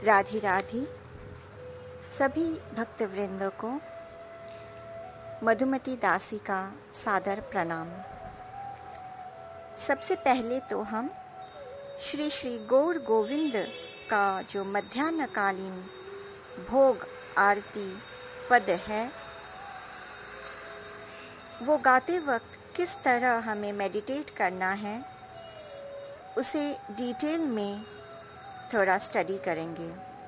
राधे राधे। सभी भक्तवृंदों को मधुमती दासी का सादर प्रणाम। सबसे पहले तो हम श्री श्री गौर गोविंद का जो मध्याह्नकालीन भोग आरती पद है वो गाते वक्त किस तरह हमें मेडिटेट करना है उसे डिटेल में थोड़ा स्टडी करेंगे।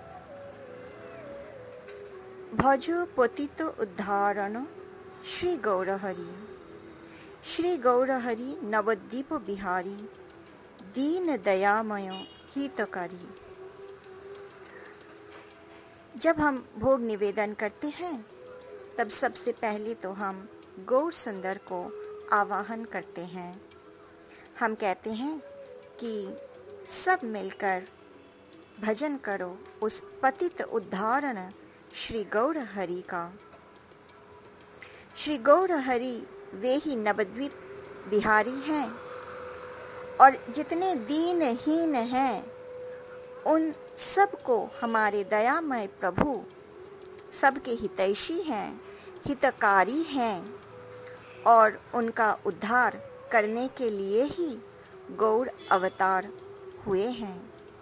भजो पतित उद्धारण श्री गौरहरि, श्री गौरहरि नवद्वीप बिहारी, दीन दयामय हितकारी। जब हम भोग निवेदन करते हैं तब सबसे पहले तो हम गौर सुंदर को आवाहन करते हैं। हम कहते हैं कि सब मिलकर भजन करो उस पतित उद्धारण श्री गौर हरि का। श्री गौर हरि वे ही नवद्वीप बिहारी हैं और जितने दीनहीन हैं उन सबको हमारे दयामय प्रभु सबके हितैषी हैं, हितकारी हैं और उनका उद्धार करने के लिए ही गौर अवतार हुए हैं।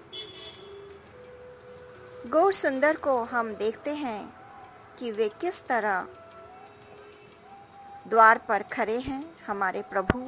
गौर सुंदर को हम देखते हैं कि वे किस तरह द्वार पर खड़े हैं हमारे प्रभु,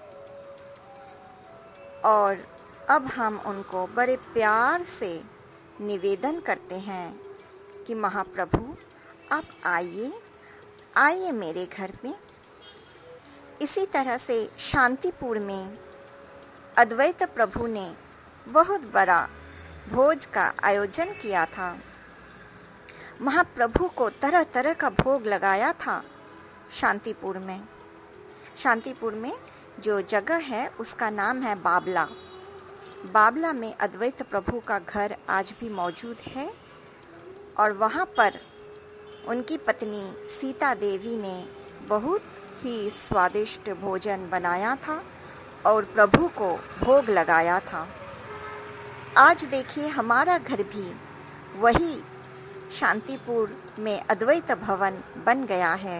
और अब हम उनको बड़े प्यार से निवेदन करते हैं कि महाप्रभु आप आइए, आइए मेरे घर में। इसी तरह से शांतिपुर में अद्वैत प्रभु ने बहुत बड़ा भोज का आयोजन किया था। महाप्रभु को तरह तरह का भोग लगाया था शांतिपुर में। शांतिपुर में जो जगह है उसका नाम है बाबला। बाबला में अद्वैत प्रभु का घर आज भी मौजूद है और वहाँ पर उनकी पत्नी सीता देवी ने बहुत ही स्वादिष्ट भोजन बनाया था और प्रभु को भोग लगाया था। आज देखिए हमारा घर भी वही शांतिपुर में अद्वैत भवन बन गया है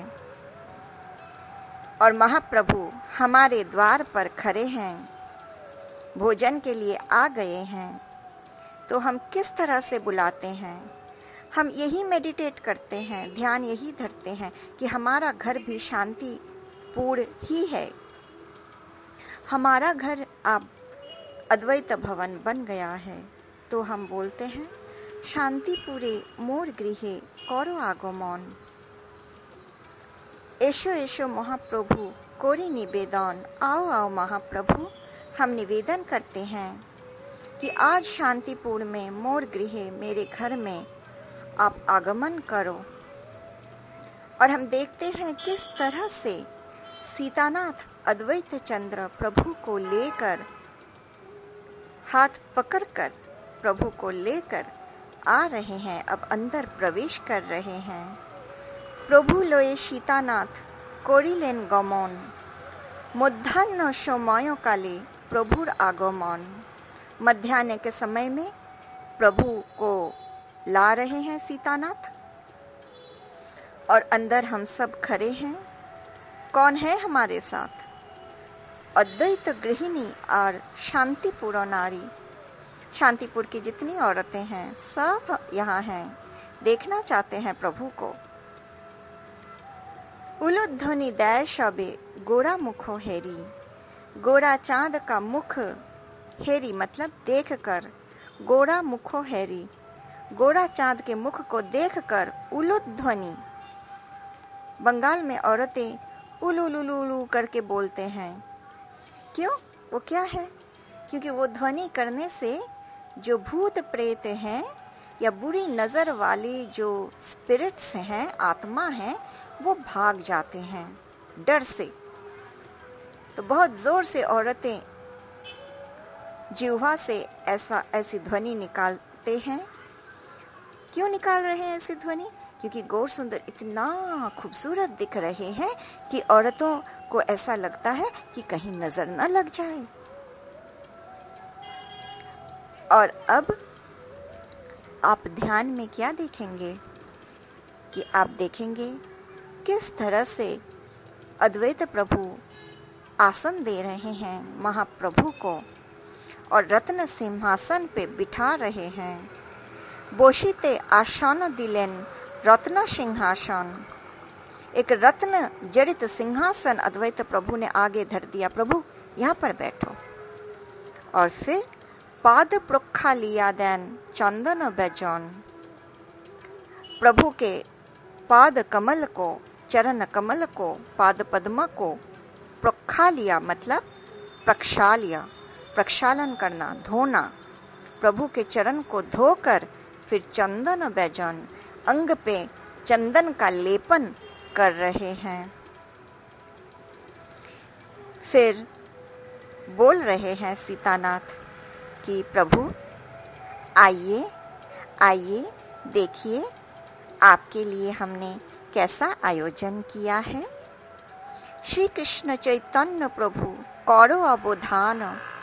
और महाप्रभु हमारे द्वार पर खड़े हैं, भोजन के लिए आ गए हैं। तो हम किस तरह से बुलाते हैं, हम यही मेडिटेट करते हैं, ध्यान यही धरते हैं कि हमारा घर भी शांतिपुर ही है। हमारा घर अब अद्वैत भवन बन गया है तो हम बोलते हैं शांतिपुरे मोर गृहे करो आगमन। एशो एशो महाप्रभु कोरी निवेदन, आओ आओ महाप्रभु। हम निवेदन करते हैं कि आज शांतिपुर में मोर गृहे मेरे घर में आप आगमन करो। और हम देखते हैं किस तरह से सीतानाथ अद्वैत चंद्र प्रभु को लेकर, हाथ पकड़कर प्रभु को लेकर आ रहे हैं, अब अंदर प्रवेश कर रहे हैं। प्रभु लोए सीतानाथ करिलेन गमन, मध्याह्न समय काले प्रभुर आगमन। मध्याह्न के समय में प्रभु को ला रहे हैं सीतानाथ और अंदर हम सब खड़े हैं। कौन है हमारे साथ? अद्वैत गृहिणी और शांतिपुर नारी। शांतिपुर की जितनी औरतें हैं सब यहाँ हैं, देखना चाहते हैं प्रभु को। उलुध्वनि दै शबे गोरा मुखो हेरी, गोरा चांद का मुख हेरी मतलब देखकर, गोरा मुखो हेरी, गोरा चांद के मुख को देखकर उलुध्वनि। बंगाल में औरतें उलुलुलुलु करके बोलते हैं। क्यों? वो क्या है? क्योंकि वो ध्वनि करने से जो भूत प्रेत हैं या बुरी नज़र वाली जो स्पिरिट्स हैं, आत्मा हैं, वो भाग जाते हैं डर से। तो बहुत जोर से औरतें जिह्वा से ऐसी ध्वनि निकालते हैं। क्यों निकाल रहे हैं ऐसी ध्वनि? क्योंकि गौर सुंदर इतना खूबसूरत दिख रहे हैं कि औरतों को ऐसा लगता है कि कहीं नजर न लग जाए। और अब आप ध्यान में क्या देखेंगे कि आप देखेंगे किस तरह से अद्वैत प्रभु आसन दे रहे हैं महाप्रभु को और रत्न सिंहासन पे बिठा रहे हैं। बोशिते आसन दिलेन रत्न सिंहासन, एक रत्न जड़ित सिंहासन अद्वैत प्रभु ने आगे धर दिया। प्रभु यहाँ पर बैठो। और फिर पाद प्रक्षालिया देन चंदन बैजन, प्रभु के पाद कमल को, चरण कमल को, पाद पद्म को प्रक्षालिया मतलब प्रक्षालिया, प्रक्षालन करना, धोना। प्रभु के चरण को धोकर फिर चंदन बैजन, अंग पे चंदन का लेपन कर रहे हैं। फिर बोल रहे हैं सीतानाथ कि प्रभु आइए आइए, देखिए आपके लिए हमने कैसा आयोजन किया है। श्री कृष्ण चैतन्य प्रभु करो अवधान,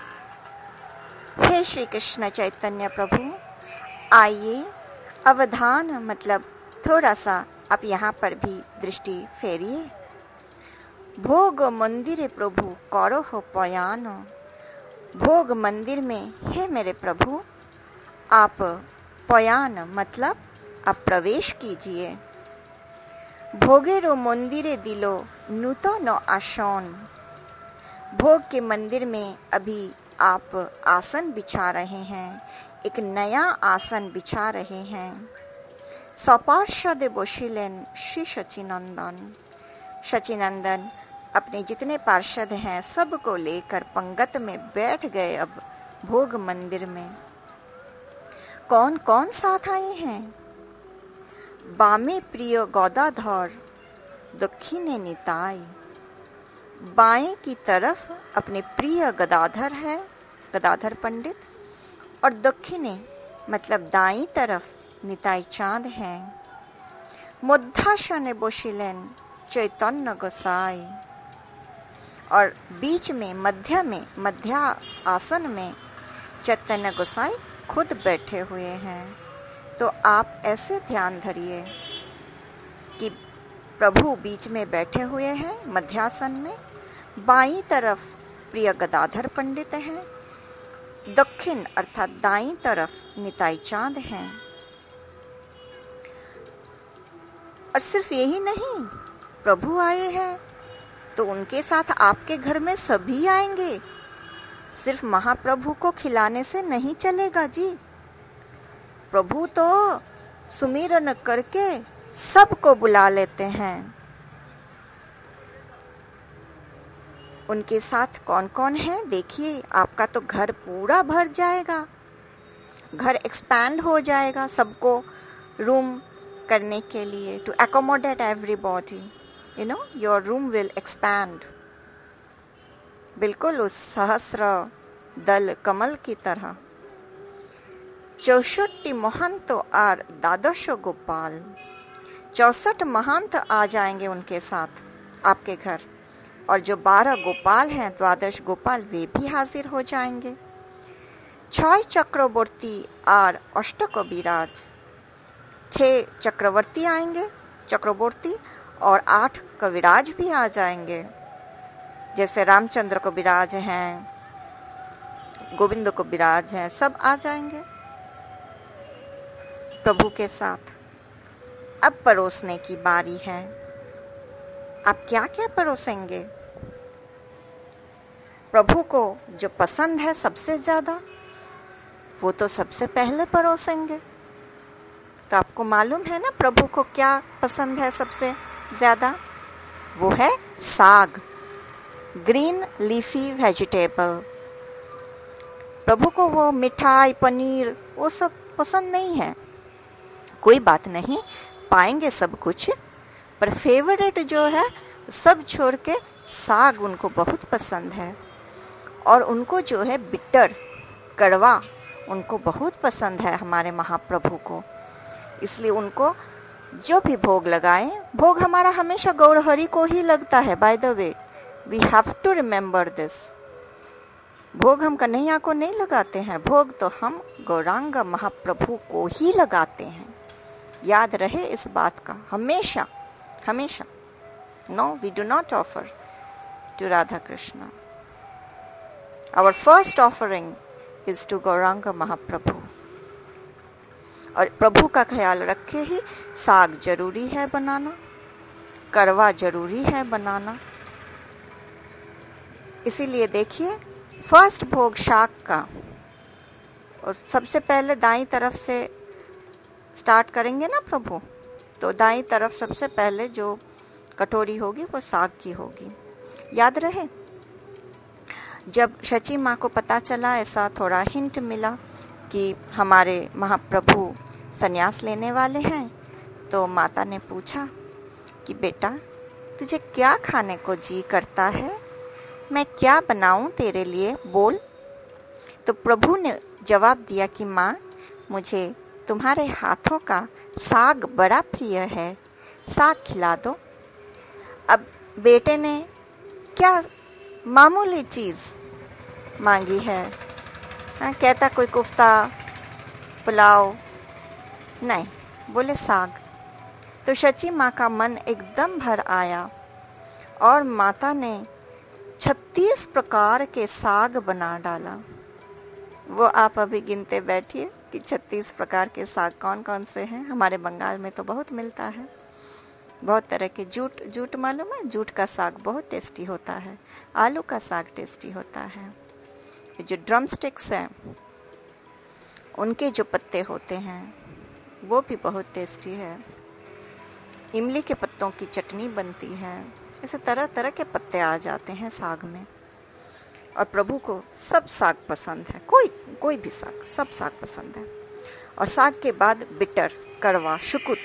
हे श्री कृष्ण चैतन्य प्रभु आइए। अवधान मतलब थोड़ा सा आप यहाँ पर भी दृष्टि फेरिए। भोग मंदिर प्रभु करो हो पयान, भोग मंदिर में हे मेरे प्रभु आप पयान मतलब आप प्रवेश कीजिए। भोगेरो मंदिरे दिलो नूतन आसन, भोग के मंदिर में अभी आप आसन बिछा रहे हैं, एक नया आसन बिछा रहे हैं। सपार्षद बसिलेन श्री शचीनंदन, शचीनंदन अपने जितने पार्षद हैं सबको लेकर पंगत में बैठ गए अब भोग मंदिर में। कौन कौन साथ आए हैं? बामे प्रिय गदाधर, दक्षिणे निताई, बाएं की तरफ अपने प्रिय गदाधर है, गदाधर पंडित, और दक्षिणे मतलब दाईं तरफ निताई चांद हैं। मध्यासने बसिलेन चैतन्य गोसाई, और बीच में मध्य आसन में चैतन्य गोसाई खुद बैठे हुए हैं। तो आप ऐसे ध्यान धरिए कि प्रभु बीच में बैठे हुए हैं मध्यासन में, बाईं तरफ प्रिय गदाधर पंडित हैं, दक्षिण अर्थात दाईं तरफ निताई चांद हैं। और सिर्फ यही नहीं, प्रभु आए हैं तो उनके साथ आपके घर में सभी आएंगे। सिर्फ महाप्रभु को खिलाने से नहीं चलेगा जी। प्रभु तो सुमिरन करके सबको बुला लेते हैं। उनके साथ कौन कौन है देखिए, आपका तो घर पूरा भर जाएगा, घर एक्सपैंड हो जाएगा सबको रूम करने के लिए, to accommodate everybody, you know, your room will expand। बिल्कुल उस सहस्र दल कमल की तरह। 64 महंत और द्वादश गोपाल, 64 महंत आ जाएंगे उनके साथ आपके घर, और जो 12 गोपाल हैं, द्वादश गोपाल, वे भी हाजिर हो जाएंगे। 6 चक्रवर्ती और अष्ट कविराज, 6 चक्रवर्ती आएंगे, चक्रवर्ती, और 8 कविराज भी आ जाएंगे। जैसे रामचंद्र को विराज हैं, गोविंद को विराज हैं, सब आ जाएंगे प्रभु के साथ। अब परोसने की बारी है। आप क्या क्या परोसेंगे? प्रभु को जो पसंद है सबसे ज्यादा, वो तो सबसे पहले परोसेंगे। तो आपको मालूम है ना प्रभु को क्या पसंद है सबसे ज्यादा? वो है साग, ग्रीन लीफी वेजिटेबल। प्रभु को वो मिठाई, पनीर, वो सब पसंद नहीं है। कोई बात नहीं, पाएंगे सब कुछ, पर फेवरेट जो है सब छोड़ के साग उनको बहुत पसंद है। और उनको जो है बिटर, कड़वा, उनको बहुत पसंद है हमारे महाप्रभु को। इसलिए उनको जो भी भोग लगाएं, भोग हमारा हमेशा गौर हरि को ही लगता है। By the way, we have to remember this. भोग हम कन्हैया को नहीं लगाते हैं, भोग तो हम गौरांग महाप्रभु को ही लगाते हैं। याद रहे इस बात का हमेशा हमेशा। No, we do not offer to Radha Krishna. Our first offering is to Gauranga Mahaprabhu. और प्रभु का ख्याल रखे ही साग जरूरी है बनाना, करवा जरूरी है बनाना। इसीलिए देखिए फर्स्ट भोग शाक का, और सबसे पहले दाईं तरफ से स्टार्ट करेंगे ना प्रभु, तो दाईं तरफ सबसे पहले जो कटोरी होगी वो साग की होगी। याद रहे जब शची माँ को पता चला, ऐसा थोड़ा हिंट मिला कि हमारे महाप्रभु संन्यास लेने वाले हैं, तो माता ने पूछा कि बेटा तुझे क्या खाने को जी करता है, मैं क्या बनाऊं तेरे लिए, बोल। तो प्रभु ने जवाब दिया कि माँ मुझे तुम्हारे हाथों का साग बड़ा प्रिय है, साग खिला दो। अब बेटे ने क्या मामूली चीज़ मांगी है, कहता कोई कुफ्ता पुलाव नहीं, बोले साग। तो शची माँ का मन एकदम भर आया और माता ने 36 प्रकार के साग बना डाला। वो आप अभी गिनते बैठिए कि 36 प्रकार के साग कौन कौन से हैं। हमारे बंगाल में तो बहुत मिलता है, बहुत तरह के। जूट मालूम है, जूट का साग बहुत टेस्टी होता है, आलू का साग टेस्टी होता है, जो ड्रम स्टिक्स हैं उनके जो पत्ते होते हैं वो भी बहुत टेस्टी है, इमली के पत्तों की चटनी बनती है। ऐसे तरह तरह के पत्ते आ जाते हैं साग में, और प्रभु को सब साग पसंद है, कोई भी साग, सब साग पसंद है। और साग के बाद बिटर, कड़वा,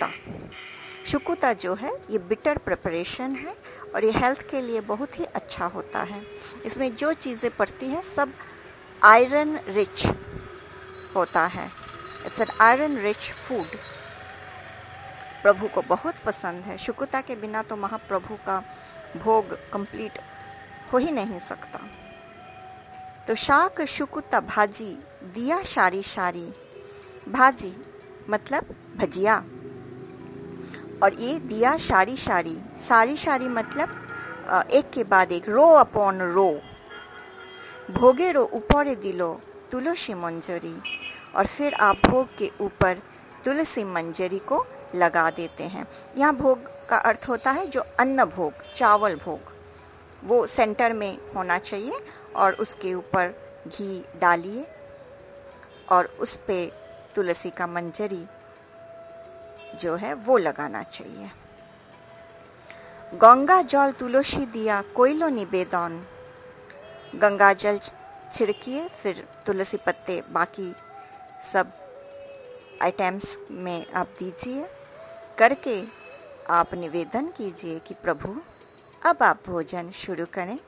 शुकुता जो है ये बिटर प्रिपरेशन है, और ये हेल्थ के लिए बहुत ही अच्छा होता है। इसमें जो चीज़ें पड़ती हैं सब आयरन रिच होता है। It's an iron rich food. प्रभु को बहुत पसंद है। शुकुता के बिना तो महाप्रभु का भोग कंप्लीट हो ही नहीं सकता। तो शाक शुकुता भाजी दिया शारी शारी, भाजी मतलब भजिया, और ये दिया शारी शारी मतलब एक के बाद एक, रो अपॉन रो। भोगे रो ऊपर दिलो तुलसी मंजरी, और फिर आप भोग के ऊपर तुलसी मंजरी को लगा देते हैं। यहाँ भोग का अर्थ होता है जो अन्न भोग, चावल भोग, वो सेंटर में होना चाहिए, और उसके ऊपर घी डालिए और उस पे तुलसी का मंजरी जो है वो लगाना चाहिए। गंगा जल तुलसी दिया कोयलो निवेदन, गंगा जल छिड़किए, फिर तुलसी पत्ते बाकी सब आइटम्स में आप दीजिए, करके आप निवेदन कीजिए कि प्रभु अब आप भोजन शुरू करें।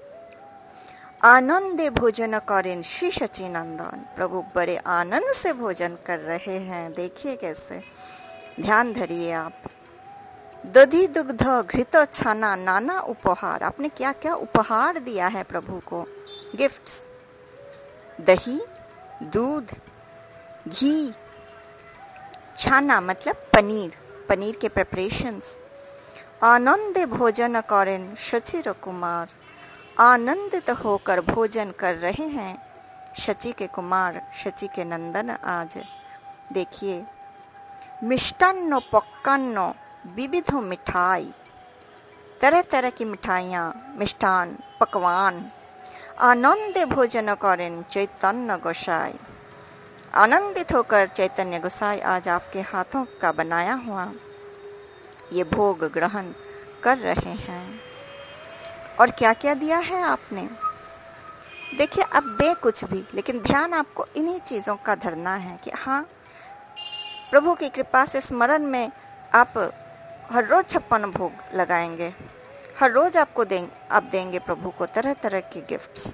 आनंदे भोजन करें श्री सचिनंदन। प्रभु बड़े आनंद से भोजन कर रहे हैं, देखिए कैसे, ध्यान धरिए आप। दधि दुग्ध घृत छाना नाना उपहार, आपने क्या क्या उपहार दिया है प्रभु को, गिफ्ट्स। दही, दूध, घी, छाना मतलब पनीर के प्रिपरेशंस। आनंद भोजन करें शचिर कुमार, आनंदित होकर भोजन कर रहे हैं शची के कुमार, शची के नंदन। आज देखिए मिष्टान्नो पक्कान्नो विविधो मिठाई, तरह तरह की मिठाइयाँ, मिष्ठान, पकवान। आनंद भोजन करें चैतन्य गोसाई, आनंदित होकर चैतन्य गोसाई आज आपके हाथों का बनाया हुआ ये भोग ग्रहण कर रहे हैं। और क्या क्या दिया है आपने, देखिए अब दे कुछ भी, लेकिन ध्यान आपको इन्हीं चीज़ों का धरना है कि हाँ प्रभु की कृपा से स्मरण में आप हर रोज 56 भोग लगाएंगे, हर रोज आप देंगे प्रभु को तरह तरह के गिफ्ट्स।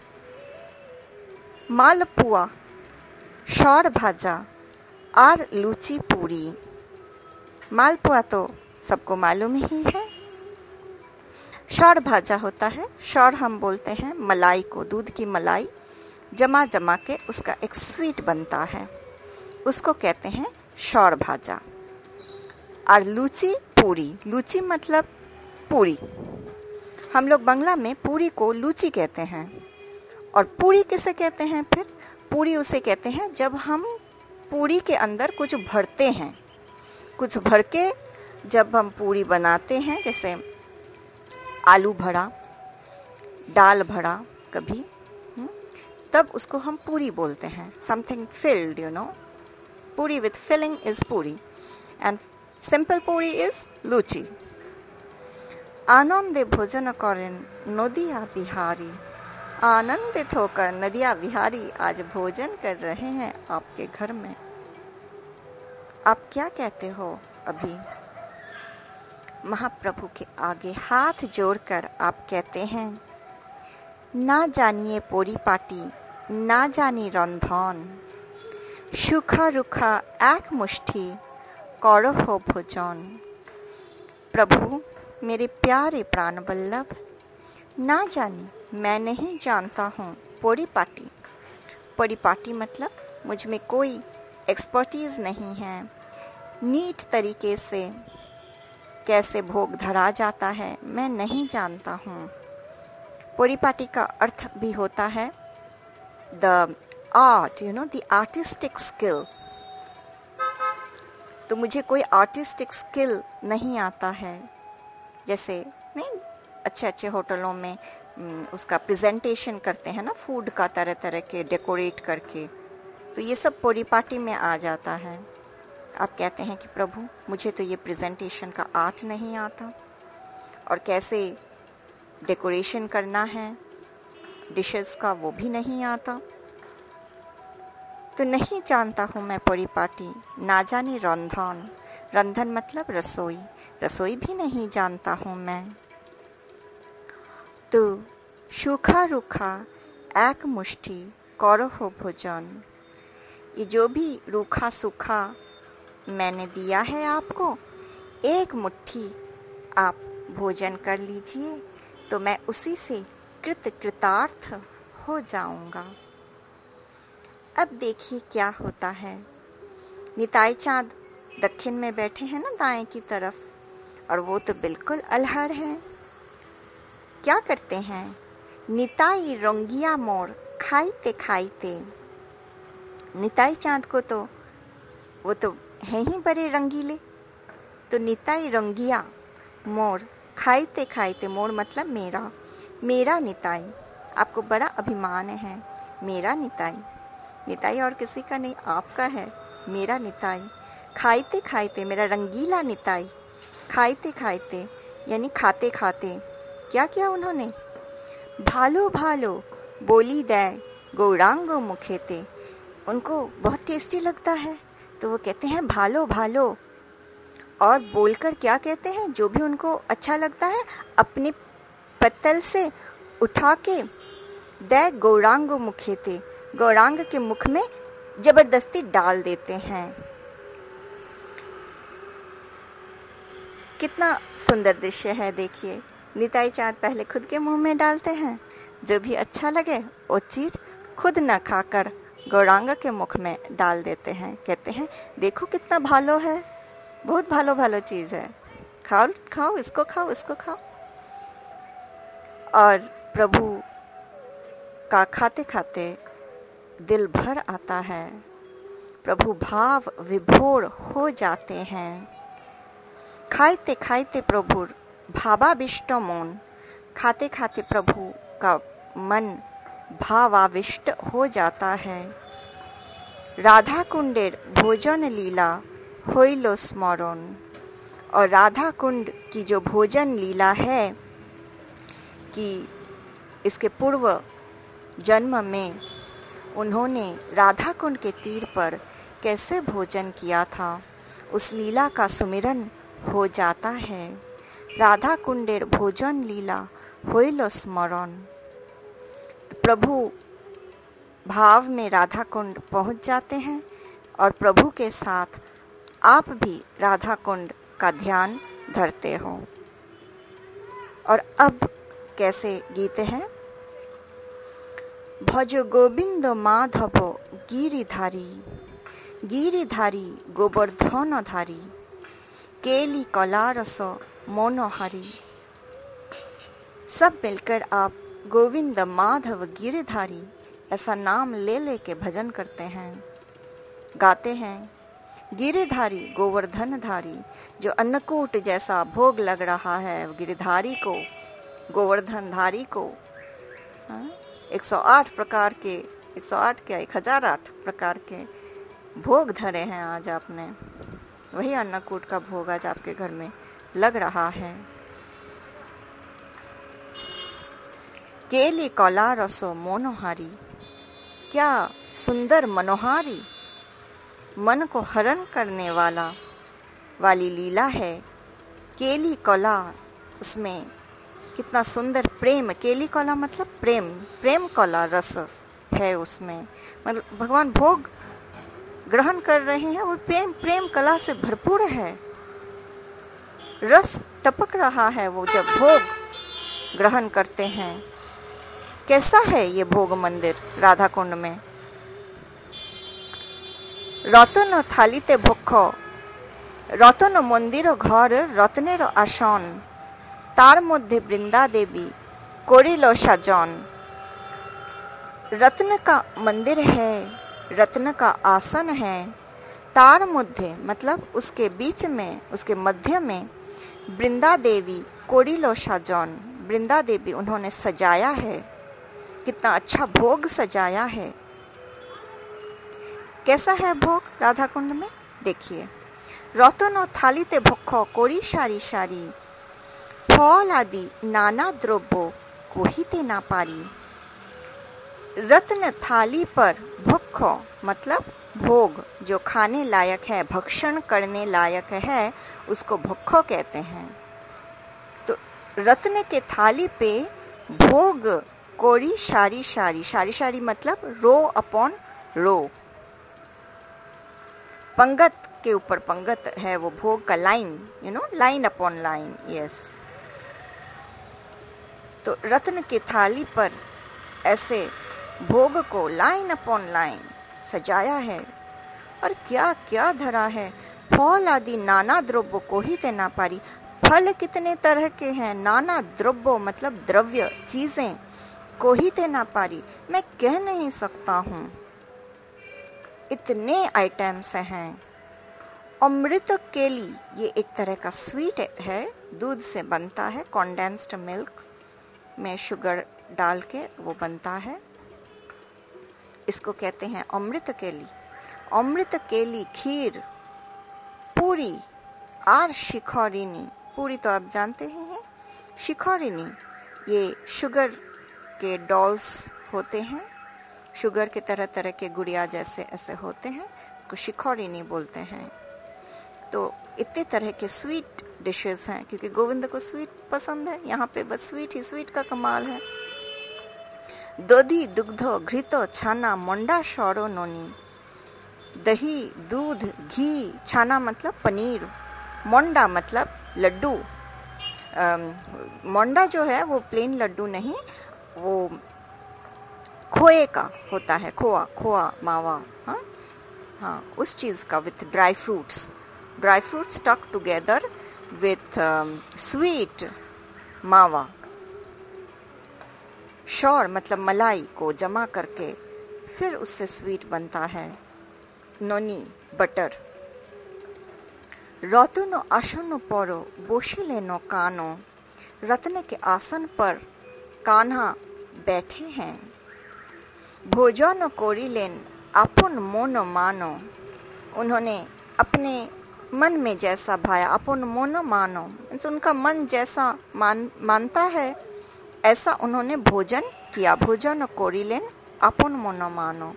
मालपुआ, शौर भाजा और लूची पूरी। मालपुआ तो सबको मालूम ही है। शौर भाजा होता है, शौर हम बोलते हैं मलाई को, दूध की मलाई, जमा जमा के उसका एक स्वीट बनता है, उसको कहते हैं शौर भाजा। और लूची पूरी, लूची मतलब पूरी। हम लोग बांग्ला में पूरी को लूची कहते हैं। और पूरी किसे कहते हैं फिर? पूरी उसे कहते हैं जब हम पूरी के अंदर कुछ भरते हैं। कुछ भर के जब हम पूरी बनाते हैं, जैसे आलू भरा, दाल भरा कभी, तब उसको हम पूरी बोलते हैं। Something filled, puri with filling is puri and simple puri is luchi. आनंदे भोजन करें नदिया बिहारी, आनंदित होकर नदिया बिहारी आज भोजन कर रहे हैं आपके घर में। आप क्या कहते हो अभी? महाप्रभु के आगे हाथ जोड़कर आप कहते हैं, ना जानिए पोरी पाटी, ना जानी रंधन, सुखा रुखा एक मुट्ठी करो हो भोजन। प्रभु मेरे प्यारे प्राण वल्लभ, ना जानी, मैं नहीं जानता हूँ पोरी पाटी। पोरी पाटी मतलब मुझ में कोई एक्सपर्टीज़ नहीं है। नीट तरीके से कैसे भोग धरा जाता है मैं नहीं जानता हूँ। पोरी पाटी का अर्थ भी होता है the art, the artistic skill. तो मुझे कोई आर्टिस्टिक स्किल नहीं आता है। जैसे नहीं, अच्छे अच्छे होटलों में उसका प्रेजेंटेशन करते हैं ना, फूड का तरह तरह के डेकोरेट करके, तो ये सब पोरी पाटी में आ जाता है। आप कहते हैं कि प्रभु मुझे तो ये प्रेजेंटेशन का आर्ट नहीं आता, और कैसे डेकोरेशन करना है डिशेस का वो भी नहीं आता। तो नहीं जानता हूँ मैं पोरी पाटी, ना जानी रंधन, रंधन मतलब रसोई, रसोई भी नहीं जानता हूँ मैं। तो सूखा रूखा एक मुट्ठी करो हो भोजन, ये जो भी रूखा सूखा मैंने दिया है आपको, एक मुट्ठी आप भोजन कर लीजिए तो मैं उसी से कृतार्थ हो जाऊंगा। अब देखिए क्या होता है। निताई चाँद दक्षिण में बैठे हैं ना, दाएं की तरफ, और वो तो बिल्कुल अल्हड़ है। क्या करते हैं? निताई रंगिया मोर खाइते खाइते। निताई चाँद को तो वो तो हैं ही बड़े रंगीले, तो निताई रंगिया मोर खाइते खाइते, मोर मतलब मेरा, मेरा निताई, आपको बड़ा अभिमान है, मेरा निताई, निताई और किसी का नहीं, आपका है, मेरा निताई। खाइते खाइते, मेरा रंगीला निताई, खाइते खाइते यानी खाते खाते क्या किया उन्होंने? भालो भालो बोली दे गौरांगो मुखेते। उनको बहुत टेस्टी लगता है तो वो कहते हैं भालो भालो, और बोलकर क्या कहते हैं? जो भी उनको अच्छा लगता है अपने पत्तल से उठा के दे गौरांगो मुखेते, गौरांग के मुख में जबरदस्ती डाल देते हैं। कितना सुंदर दृश्य है, देखिए। निताई चाँद पहले खुद के मुंह में डालते हैं, जो भी अच्छा लगे वो चीज़ खुद न खाकर गौरांग के मुख में डाल देते हैं। कहते हैं देखो कितना भालो है, बहुत भालो भालो चीज़ है, खाओ खाओ, इसको खाओ, इसको खाओ। और प्रभु का खाते खाते दिल भर आता है, प्रभु भाव विभोर हो जाते हैं। खाइते खाइते प्रभु भावाविष्ट मन, खाते खाते प्रभु का मन भावाविष्ट हो जाता है। राधा कुंडेर भोजन लीला होइलो स्मरण, और राधा कुंड की जो भोजन लीला है कि इसके पूर्व जन्म में उन्होंने राधा कुंड के तीर पर कैसे भोजन किया था, उस लीला का सुमिरन हो जाता है। राधा कुंडेर भोजन लीला होइलो स्मरण। तो प्रभु भाव में राधा कुंड पहुंच जाते हैं और प्रभु के साथ आप भी राधा कुंड का ध्यान धरते हो। और अब कैसे गीत हैं? भज गोविंद माधव गिरिधारी, गिरिधारी गोवर्धनधारी, केली कला रस मनोहारी। सब मिलकर आप गोविंद माधव गिरिधारी ऐसा नाम ले लेके भजन करते हैं, गाते हैं। गिरिधारी गोवर्धनधारी, जो अन्नकूट जैसा भोग लग रहा है गिरिधारी को, गोवर्धनधारी को। 108 प्रकार के, 108 क्या 1008 प्रकार के भोग धरे हैं आज आपने। वही अन्नकूट का भोग आज आपके घर में लग रहा है। केली कला रसो मनोहारी, क्या सुंदर मनोहारी, मन को हरण करने वाली लीला है। केली कला, उसमें कितना सुंदर प्रेम, केली कला मतलब प्रेम, प्रेम कला रस है उसमें। मतलब भगवान भोग ग्रहण कर रहे हैं और प्रेम कला से भरपूर है। रस टपक रहा है वो जब भोग ग्रहण करते हैं। कैसा है ये भोग मंदिर राधा कुंड में? रतन थालीते भक्ष, रतन मंदिर घर रत्नेर आसन, तार मध्य बृंदा देवी करिल साजन। रत्न का मंदिर है, रत्न का आसन है, तार मध्य मतलब उसके बीच में, उसके मध्य में बृंदा देवी करिल साजन, बृंदा देवी उन्होंने सजाया है। कितना अच्छा भोग सजाया है। कैसा है भोग राधा कुंड में? देखिए, रतन थालीते भक्ष करी सारी सारी, फल आदि नाना द्रव्य कोहिते ना पारी। रत्न थाली पर भक्ष मतलब भोग, जो खाने लायक है, भक्षण करने लायक है, उसको भक्ष कहते हैं। तो रत्न के थाली पे भोग कोरी सारी सारी, सारी सारी मतलब रो अपॉन रो, पंगत के ऊपर पंगत है वो भोग का, line, line upon line, yes. तो रत्न की थाली पर ऐसे भोग को लाइन अपॉन लाइन सजाया है। और क्या क्या धरा है? फल आदि नाना द्रव्य कोहिते ना पारी। फल कितने तरह के हैं, नाना द्रव्य मतलब द्रव्य, चीजें, कोहिते ना पारी, मैं कह नहीं सकता हूँ, इतने आइटम्स हैं। अमृत केली, ये एक तरह का स्वीट है, दूध से बनता है, कॉन्डेंस्ड मिल्क में शुगर डाल के वो बनता है, इसको कहते हैं अमृत केली। अमृत केली, खीर, पूरी और शिखरिनी। पूरी तो आप जानते ही हैं। शिखरिनी ये शुगर के डॉल्स होते हैं, शुगर के तरह तरह के गुड़िया जैसे ऐसे होते हैं, उसको शिखरिनी बोलते हैं। तो इतने तरह के स्वीट डिशेस हैं, क्योंकि गोविंद को स्वीट पसंद है। यहाँ पे बस स्वीट ही स्वीट का कमाल है। दधि दुग्धो घृतो छाना मंडा शौरो नोनी। दही, दूध, घी, छाना मतलब पनीर, मंडा मतलब लड्डू। मंडा जो है वो प्लेन लड्डू नहीं, वो खोए का होता है, खोआ मावा, हाँ उस चीज का, with dry fruits stuck together with sweet mawa. शौर मतलब मलाई को जमा करके फिर उससे स्वीट बनता है। नोनी बटर। रतन आसन पर बसिलेन कानो। रत्न के आसन पर कान्हा बैठे हैं। भोजन करिलेन अपन मन मानो। उन्होंने अपने मन में जैसा भाया, अपन मन मानो, उनका मन जैसा मानता है ऐसा उन्होंने भोजन किया। भोजन करिलेन अपन मन मानो।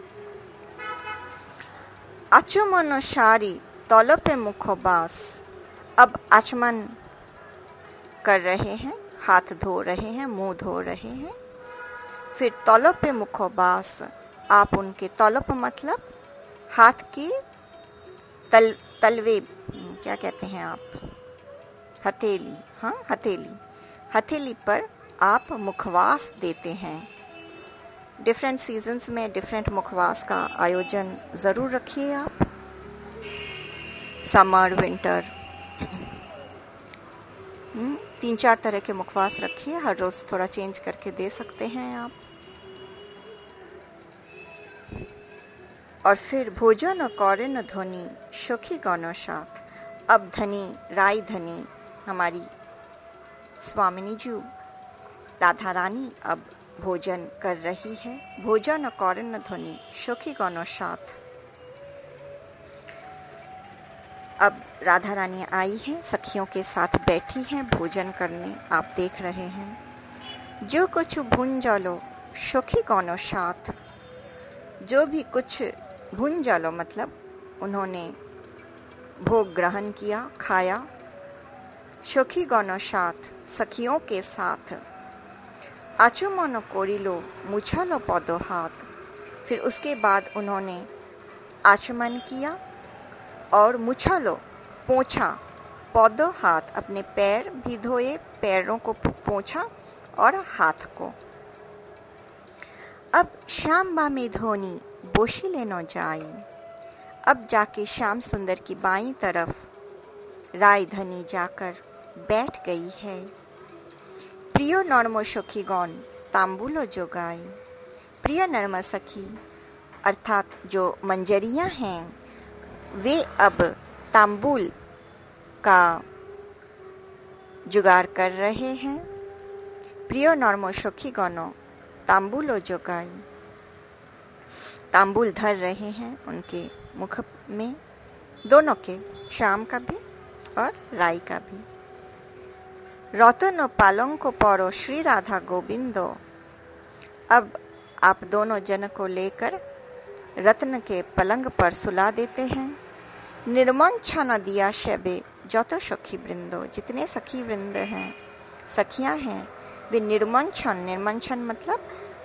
आचमन सारी तलपे मुख बास। अब आचमन कर रहे हैं, हाथ धो रहे हैं, मुंह धो रहे हैं। फिर तलपे मुख बास, आप उनके तलप मतलब हाथ की तलवे, क्या कहते हैं आप, हथेली, हथेली पर आप मुखवास देते हैं। डिफरेंट सीजन्स में डिफरेंट मुखवास का आयोजन ज़रूर रखिए आप। समर, विंटर, 3-4 तरह के मुखवास रखिए, हर रोज़ थोड़ा चेंज करके दे सकते हैं आप। और फिर भोजन और कौरन ध्वनि सुखी गौनो साथ। अब धनी, राई धनी हमारी स्वामिनी जी राधा रानी अब भोजन कर रही है। भोजन और कौरन ध्वनि सुखी गौनो साथ। अब राधा रानी आई है, सखियों के साथ बैठी हैं भोजन करने, आप देख रहे हैं। जो कुछ भुन जालो सुखी गौनो साथ। जो भी कुछ भुन जालो मतलब उन्होंने भोग ग्रहण किया, खाया। सुखी गौनो साथ, सखियों के साथ। आचुमनो कोरिलो मुछलो पौधो हाथ। फिर उसके बाद उन्होंने आचमन किया और मुछलो पोंछा, पौधो हाथ, अपने पैर भी धोए, पैरों को पोंछा और हाथ को। अब श्याम बामे धोनी बोशी लेनो जाई। अब जाके श्याम सुंदर की बाईं तरफ राय धनी जाकर बैठ गई है। प्रियो नर्मो सखी गौन तांबुलो जोगाई। प्रिय नर्म सखी अर्थात जो मंजरियां हैं वे अब तांबुल का जुगाड़ कर रहे हैं। प्रियो नर्मो सखी गौनो तांबुलो जोगाई। तांबुल धर रहे हैं उनके मुख में, दोनों के, श्याम का भी और राई का भी। रतनो पालंको परो श्री राधा गोविंदो। अब आप दोनों जन को लेकर रत्न के पलंग पर सुला देते हैं। निर्मंछन दिया शबे जतो सखी वृंदो। जितने सखी वृंद हैं, सखियां हैं, वे निर्मंछन, निर्मंछन मतलब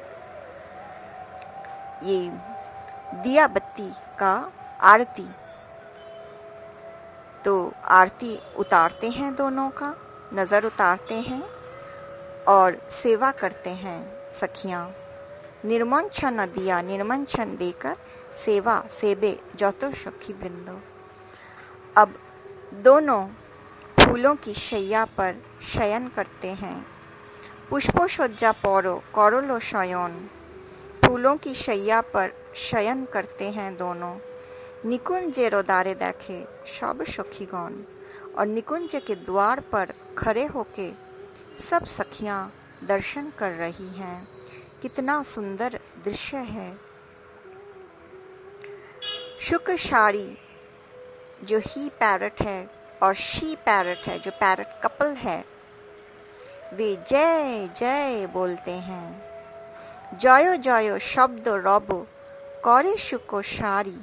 ये दिया बत्ती का आरती, तो आरती उतारते हैं, दोनों का नज़र उतारते हैं और सेवा करते हैं सखियां। निर्मंछन दिया, निर्मंछन देकर सेवा, सेबे जतो सखी वृंदो। अब दोनों फूलों की शैया पर शयन करते हैं। पुष्पो सज्जा पौरो कौरलो शयन। फूलों की शैया पर शयन करते हैं दोनों। निकुंज रोदारे देखे सब सखीगण। और निकुंज के द्वार पर खड़े होके सब सखियां दर्शन कर रही हैं। कितना सुंदर दृश्य है। शुक साड़ी जो ही पैरट है और शी पैरट है, जो पैरट कपल है, वे जय जय बोलते हैं। जयो जयो शब्द रब करे शुको सारी।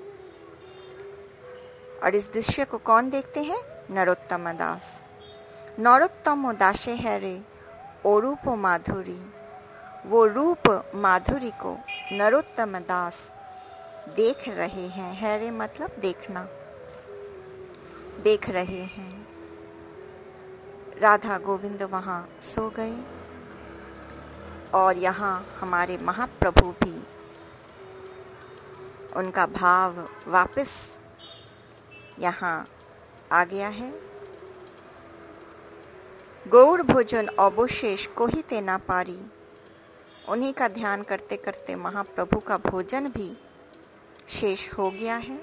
और इस दृश्य को कौन देखते हैं? नरोत्तम दास। नरोत्तम दासे है रे ओ रूप माधुरी। वो रूप माधुरी को नरोत्तम दास देख रहे हैं। हैरे मतलब देखना, देख रहे हैं। राधा गोविंद वहाँ सो गए और यहाँ हमारे महाप्रभु भी, उनका भाव वापस यहाँ आ गया है। गौर भोजन अवशेष कोहिते ना पारी। उन्हीं का ध्यान करते करते महाप्रभु का भोजन भी शेष हो गया है।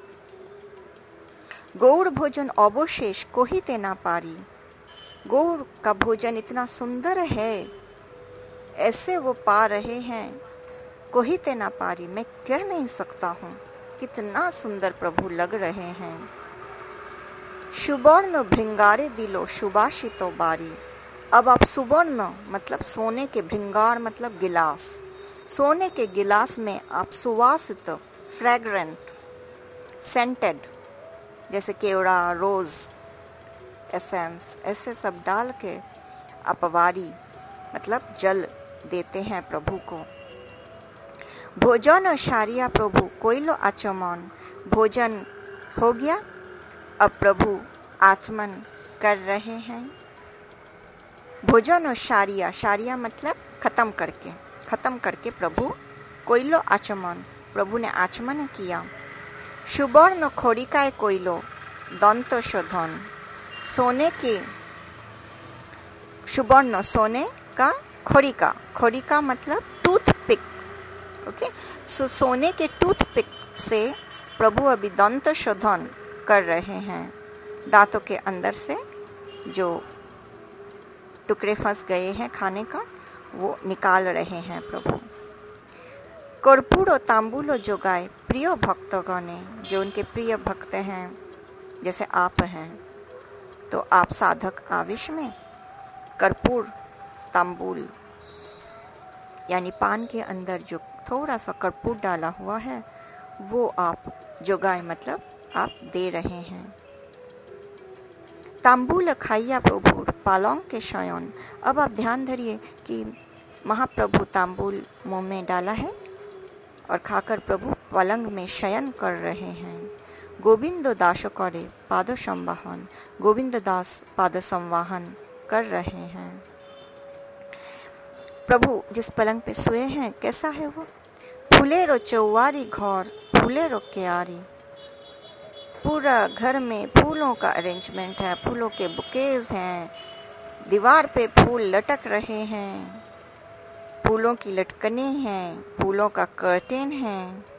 गौर भोजन अवशेष कोहिते ना पारी। गौर का भोजन इतना सुंदर है, ऐसे वो पा रहे हैं, कोहिते ना पारी, मैं कह नहीं सकता हूँ कितना सुंदर प्रभु लग रहे हैं। सुवर्ण भृंगारे दिलो सुबाशितो बारी। अब आप सुवर्ण मतलब सोने के, भृंगार मतलब गिलास, सोने के गिलास में आप सुवासित, फ्रेग्रेंट, सेंटेड, जैसे केवड़ा, रोज एसेंस, ऐसे सब डाल के आप वारी मतलब जल देते हैं प्रभु को। भोजन सारिया प्रभु कोइलो आचमन। भोजन हो गया, अब प्रभु आचमन कर रहे हैं। भोजन और सारिया, सारिया मतलब खत्म करके प्रभु कोइलो आचमन, प्रभु ने आचमन किया। सुवर्ण खड़िकाय कोइलो दंत शोधन, सोने की सुवर्ण सोने का खड़िका, खड़िका मतलब टूथपिक। ओके, सो सोने के टूथपिक से प्रभु अभी दंत शोधन कर रहे हैं। दांतों के अंदर से जो टुकड़े फंस गए हैं खाने का, वो निकाल रहे हैं प्रभु। कर्पूर और तांबूलो जोगाए प्रिय भक्तगणे, जो उनके प्रिय भक्त हैं, जैसे आप हैं, तो आप साधक आवेश में कर्पूर तांबूल यानी पान के अंदर जो थोड़ा सा कर्पूर डाला हुआ है, वो आप जोगाए मतलब आप दे रहे हैं। तांबूल खाइया प्रभु पालों के शयन, अब आप ध्यान धरिए कि महाप्रभु तांबूल मुंह में डाला है और खाकर प्रभु पलंग में शयन कर रहे हैं। गोविंद दास करे पाद संवाहन, गोविंद दास पाद संवाहन कर रहे हैं। प्रभु जिस पलंग पे सोए हैं कैसा है वो? फूलेरो चौवारी घर फूलेरो क्यारी, पूरा घर में फूलों का अरेंजमेंट है, फूलों के बुकेज हैं, दीवार पे फूल लटक रहे हैं, फूलों की लटकने हैं, फूलों का कर्टेन है।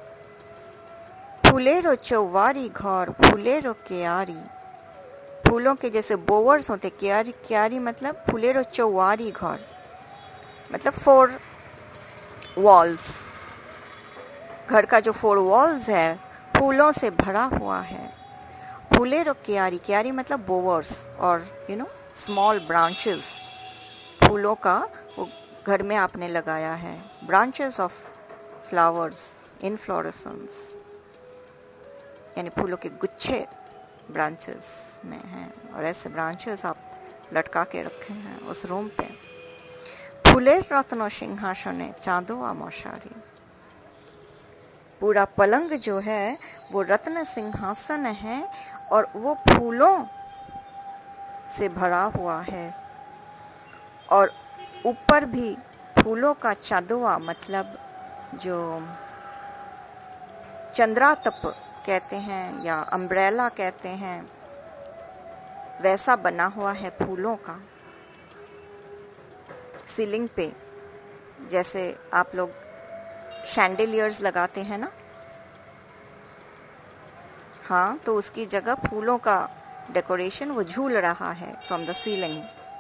फूलेरो चौवारी घर फूलेरो क्यारी, फूलों के जैसे बोवर्स होते, क्यारी, क्यारी मतलब फूलेरो चौवारी घर मतलब 4 वॉल्स, घर का जो 4 वॉल्स है फूलों से भरा हुआ है। फूलेरो क्यारी, क्यारी मतलब बोवर्स और स्मॉल ब्रांचेस, फूलों का वो घर में आपने लगाया है। ब्रांचेस ऑफ फ्लावर्स, इनफ्लोरेसेंस यानी फूलों के गुच्छे ब्रांचेस में हैं, और ऐसे ब्रांचेस आप लटका के रखे हैं उस रूम पे। फूलेर रत्न सिंहासने चांदो आ मशारी, पूरा पलंग जो है वो रत्न सिंहासन है और वो फूलों से भरा हुआ है, और ऊपर भी फूलों का चांदोआ मतलब जो चंद्रातप कहते हैं या अम्ब्रेला कहते हैं, वैसा बना हुआ है फूलों का। सीलिंग पे जैसे आप लोग शैंडेलियर्स लगाते हैं ना, हाँ, तो उसकी जगह फूलों का डेकोरेशन वो झूल रहा है फ्रॉम द सीलिंग।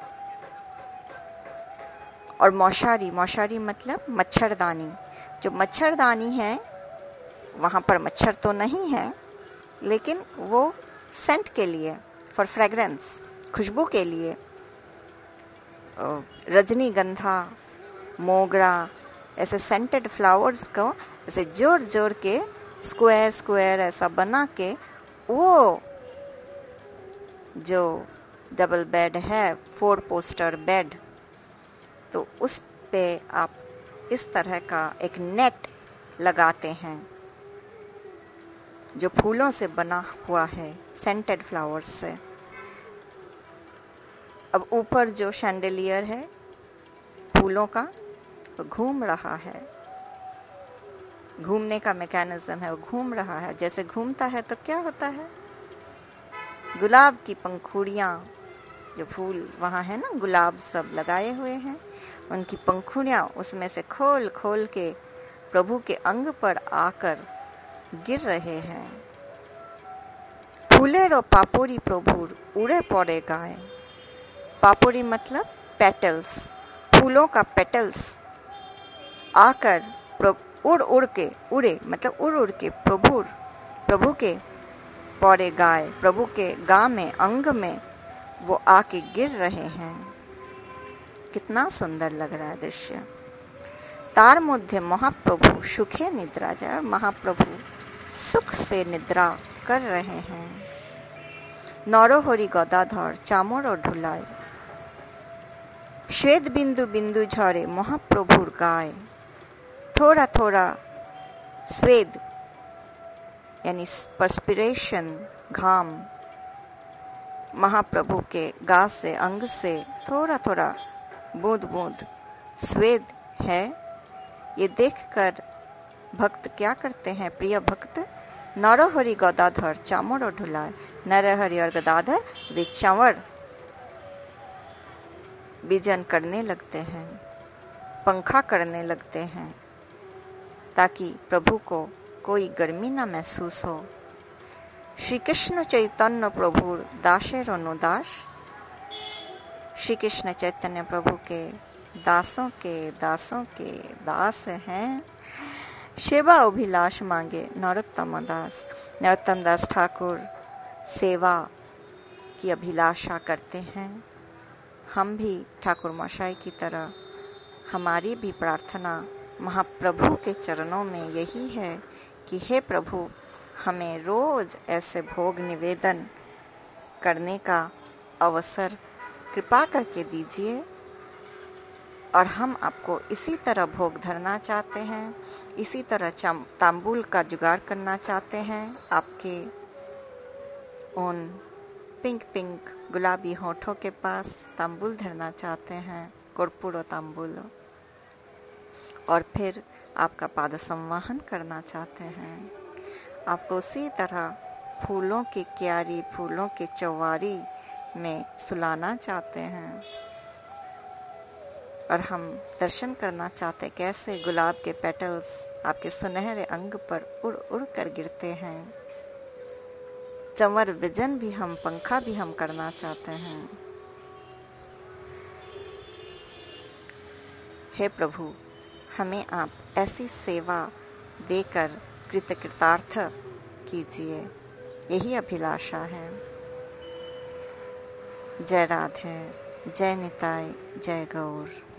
और मौशारी, मौशारी मतलब मच्छरदानी, जो मच्छरदानी है वहाँ पर मच्छर तो नहीं है, लेकिन वो सेंट के लिए, फॉर फ्रेग्रेंस, खुशबू के लिए रजनीगंधा, मोगरा, ऐसे सेंटेड फ्लावर्स को ऐसे जोड़ जोड़ के स्क्वायर स्क्वायर ऐसा बना के, वो जो डबल बेड है, 4 पोस्टर बेड, तो उस पे आप इस तरह का एक नेट लगाते हैं जो फूलों से बना हुआ है, सेंटेड फ्लावर्स से। अब ऊपर जो शैंडेलियर है फूलों का, वो घूम रहा है, घूमने का मैकेनिज्म है, वो घूम रहा है। जैसे घूमता है तो क्या होता है, गुलाब की पंखुड़ियाँ, जो फूल वहाँ है ना, गुलाब सब लगाए हुए हैं, उनकी पंखुड़ियाँ उसमें से खोल खोल के प्रभु के अंग पर आकर गिर रहे हैं। फूलेरो पापोरी प्रभु उड़े पड़े गाए, पापोरी मतलब पेटल्स, फूलों का पेटल्स आकर उड़ उड़ के, उड़े मतलब उड़ उड़ के प्रभु के पौड़े गाए, प्रभु के गा में, अंग में वो आके गिर रहे हैं। कितना सुंदर लग रहा है दृश्य। तार मध्य महाप्रभु सुखे निद्रा जाए, महाप्रभु सुख से निद्रा कर रहे हैं। नरहरि गदाधर चामर और ढुलाए, श्वेत बिंदु बिंदु झरे महाप्रभुर गाय, थोड़ा थोड़ा स्वेद यानी परस्पिरेशन, घाम, महाप्रभु के गा से, अंग से थोड़ा थोड़ा बूंद बूंद स्वेद है। ये देखकर भक्त क्या करते हैं? प्रिय भक्त नरहरि गदाधर चामर ढुलाए, नरहरि और गदाधर वे चांवर बीजन करने लगते हैं, पंखा करने लगते हैं, ताकि प्रभु को कोई गर्मी ना महसूस हो। श्री कृष्ण चैतन्य प्रभु दासेर अनुदास, श्री कृष्ण चैतन्य प्रभु के दासों के दास हैं। सेवा अभिलाष मांगे नरोत्तम दास। नरोत्तम दास ठाकुर सेवा की अभिलाषा करते हैं। हम भी ठाकुर मशाई की तरह, हमारी भी प्रार्थना महाप्रभु के चरणों में यही है कि हे प्रभु, हमें रोज़ ऐसे भोग निवेदन करने का अवसर कृपा करके दीजिए, और हम आपको इसी तरह भोग धरना चाहते हैं, इसी तरह तांबूल का जुगाड़ करना चाहते हैं, आपके उन पिंक पिंक गुलाबी होठों के पास तांबूल धरना चाहते हैं, कर्पूर तांबूल, और फिर आपका पाद संवाहन करना चाहते हैं। आपको उसी तरह फूलों की क्यारी, फूलों की चौवारी में सुलाना चाहते हैं, और हम दर्शन करना चाहते कैसे गुलाब के पेटल्स आपके सुनहरे अंग पर उड़ उड़ कर गिरते हैं। चंवर विजन भी हम, पंखा भी हम करना चाहते हैं। हे प्रभु, हमें आप ऐसी सेवा देकर कृतार्थ कीजिए, यही अभिलाषा है। जय राधे, जय निताई, जय गौर।